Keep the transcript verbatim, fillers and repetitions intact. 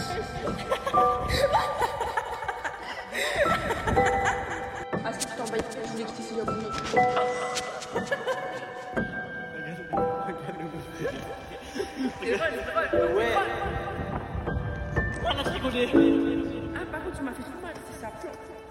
Ah, si tu t'embêtes, je voulais que tu essayes abonné. C'est vrai, c'est vrai. Ouais. Pourquoi on a rigolé? Ah, par contre, tu m'as fait trop mal, c'est ça.